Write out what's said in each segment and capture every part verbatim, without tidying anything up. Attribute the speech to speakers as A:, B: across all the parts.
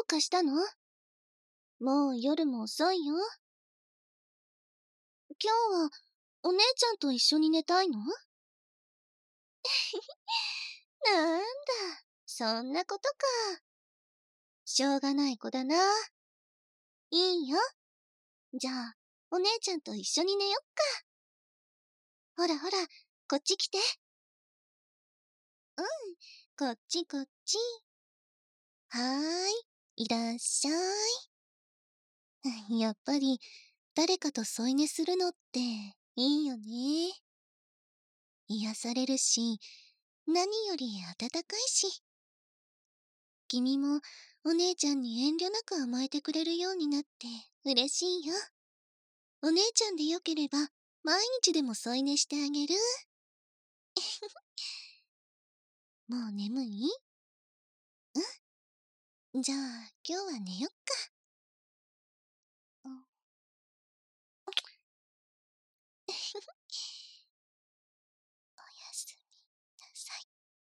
A: かしたの？もう夜も遅いよ。今日はお姉ちゃんと一緒に寝たいの？なんだ、そんなことか。しょうがない子だな。いいよ。じゃあ、お姉ちゃんと一緒に寝よっか。ほらほら、こっち来て。うん、こっちこっち。はーい、いらっしゃい。やっぱり、誰かと添い寝するのっていいよね。癒されるし、何より暖かいし。君もお姉ちゃんに遠慮なく甘えてくれるようになって嬉しいよ。お姉ちゃんでよければ毎日でも添い寝してあげる。もう眠い？うん？じゃあ今日は寝よっか。うん、おやすみなさい。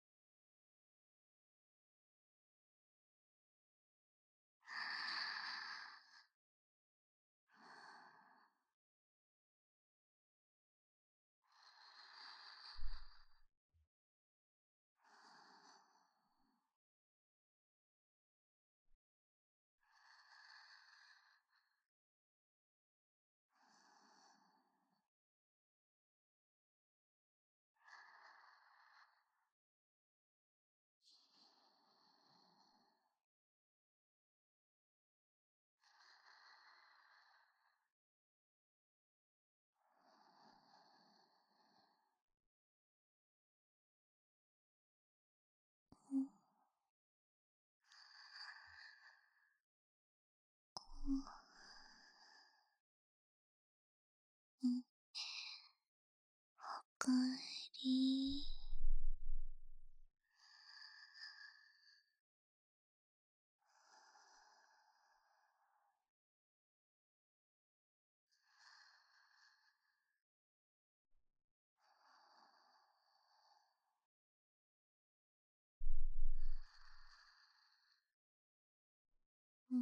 A: うんうん、おかえり。うん、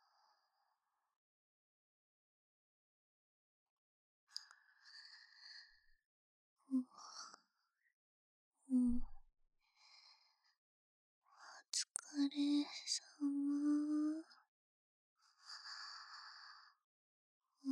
A: うん、うん、お疲れさま。うん、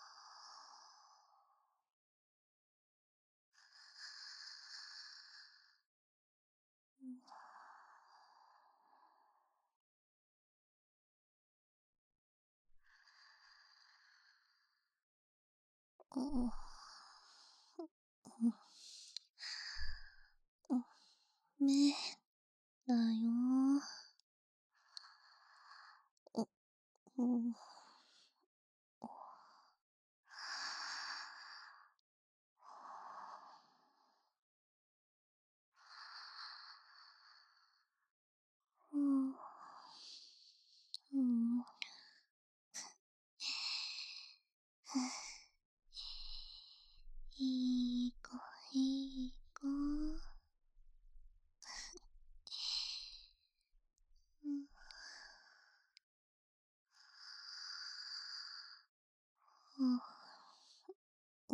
A: うん、うん、うん、目だよ。う、うん、うん、うん。いい子、いい子。うん、うん、うん、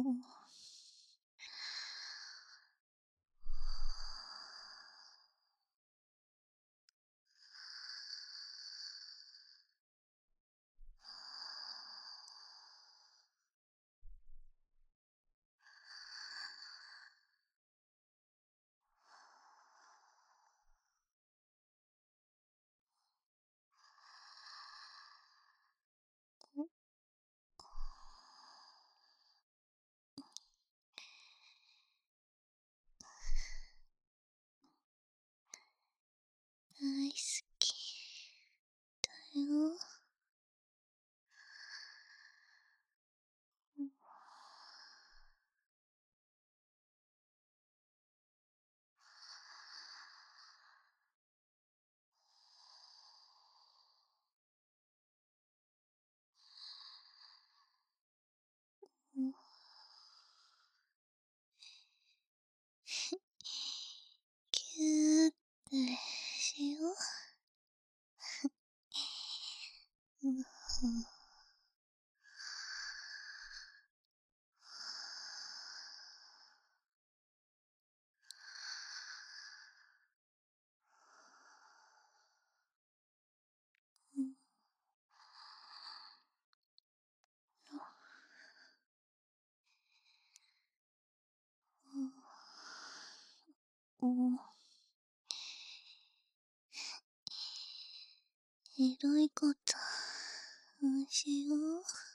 A: うん。エロいことしよう。